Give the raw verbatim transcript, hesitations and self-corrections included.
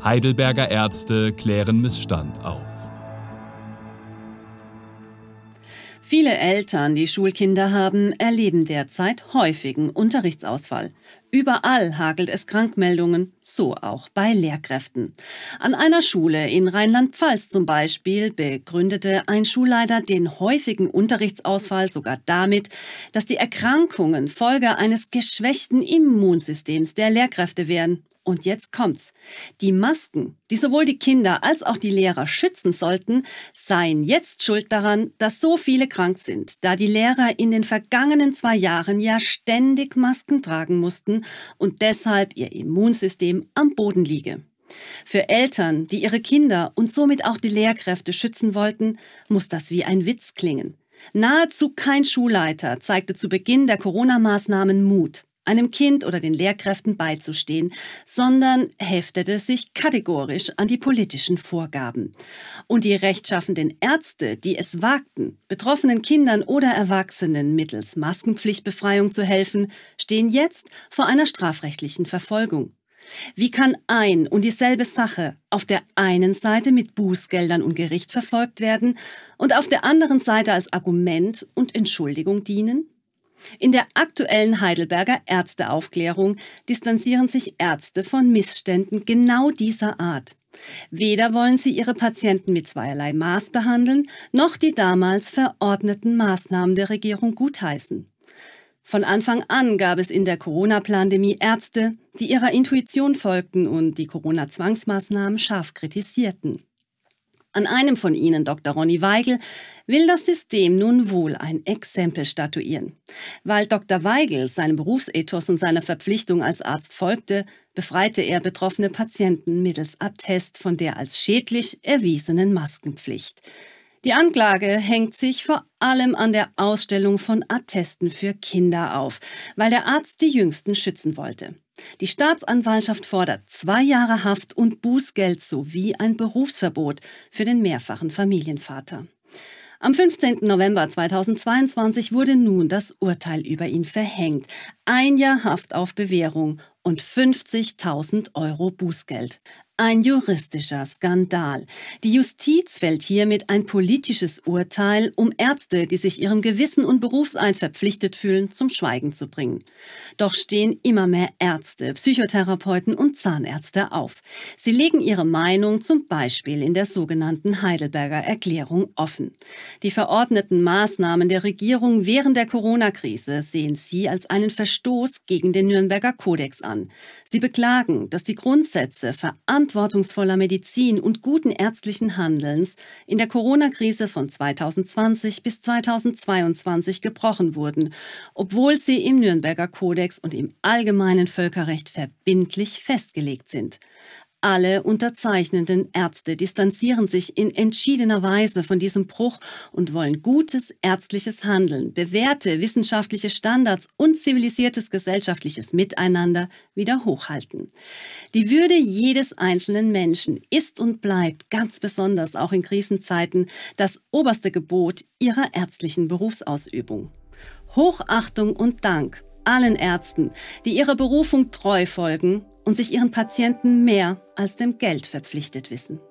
Heidelberger Ärzte klären Missstand auf. Viele Eltern, die Schulkinder haben, erleben derzeit häufigen Unterrichtsausfall. Überall hagelt es Krankmeldungen, so auch bei Lehrkräften. An einer Schule in Rheinland-Pfalz zum Beispiel begründete ein Schulleiter den häufigen Unterrichtsausfall sogar damit, dass die Erkrankungen Folge eines geschwächten Immunsystems der Lehrkräfte wären. Und jetzt kommt's. Die Masken, die sowohl die Kinder als auch die Lehrer schützen sollten, seien jetzt schuld daran, dass so viele krank sind, da die Lehrer in den vergangenen zwei Jahren ja ständig Masken tragen mussten und deshalb ihr Immunsystem am Boden liege. Für Eltern, die ihre Kinder und somit auch die Lehrkräfte schützen wollten, muss das wie ein Witz klingen. Nahezu kein Schulleiter zeigte zu Beginn der Corona-Maßnahmen Mut, einem Kind oder den Lehrkräften beizustehen, sondern heftete sich kategorisch an die politischen Vorgaben. Und die rechtschaffenden Ärzte, die es wagten, betroffenen Kindern oder Erwachsenen mittels Maskenpflichtbefreiung zu helfen, stehen jetzt vor einer strafrechtlichen Verfolgung. Wie kann ein und dieselbe Sache auf der einen Seite mit Bußgeldern und Gericht verfolgt werden und auf der anderen Seite als Argument und Entschuldigung dienen? In der aktuellen Heidelberger Ärzteaufklärung distanzieren sich Ärzte von Missständen genau dieser Art. Weder wollen sie ihre Patienten mit zweierlei Maß behandeln, noch die damals verordneten Maßnahmen der Regierung gutheißen. Von Anfang an gab es in der Corona-Pandemie Ärzte, die ihrer Intuition folgten und die Corona-Zwangsmaßnahmen scharf kritisierten. An einem von ihnen, Doktor Ronny Weigel, will das System nun wohl ein Exempel statuieren. Weil Doktor Weigel seinem Berufsethos und seiner Verpflichtung als Arzt folgte, befreite er betroffene Patienten mittels Attest von der als schädlich erwiesenen Maskenpflicht. Die Anklage hängt sich vor allem an der Ausstellung von Attesten für Kinder auf, weil der Arzt die Jüngsten schützen wollte. Die Staatsanwaltschaft fordert zwei Jahre Haft und Bußgeld sowie ein Berufsverbot für den mehrfachen Familienvater. Am fünfzehnten November zweitausendzweiundzwanzig wurde nun das Urteil über ihn verhängt. Ein Jahr Haft auf Bewährung und fünfzigtausend Euro Bußgeld. Ein juristischer Skandal. Die Justiz fällt hiermit ein politisches Urteil, um Ärzte, die sich ihrem Gewissen und Berufseid verpflichtet fühlen, zum Schweigen zu bringen. Doch stehen immer mehr Ärzte, Psychotherapeuten und Zahnärzte auf. Sie legen ihre Meinung zum Beispiel in der sogenannten Heidelberger Erklärung offen. Die verordneten Maßnahmen der Regierung während der Corona-Krise sehen sie als einen Verstoß gegen den Nürnberger Kodex an. Sie beklagen, dass die Grundsätze verantwortungsvoller Medizin und guten ärztlichen Handelns in der Corona-Krise von zweitausendzwanzig bis zweitausendzweiundzwanzig gebrochen wurden, obwohl sie im Nürnberger Kodex und im allgemeinen Völkerrecht verbindlich festgelegt sind. Alle unterzeichnenden Ärzte distanzieren sich in entschiedener Weise von diesem Bruch und wollen gutes ärztliches Handeln, bewährte wissenschaftliche Standards und zivilisiertes gesellschaftliches Miteinander wieder hochhalten. Die Würde jedes einzelnen Menschen ist und bleibt ganz besonders auch in Krisenzeiten das oberste Gebot ihrer ärztlichen Berufsausübung. Hochachtung und Dank allen Ärzten, die ihrer Berufung treu folgen und sich ihren Patienten mehr als dem Geld verpflichtet wissen.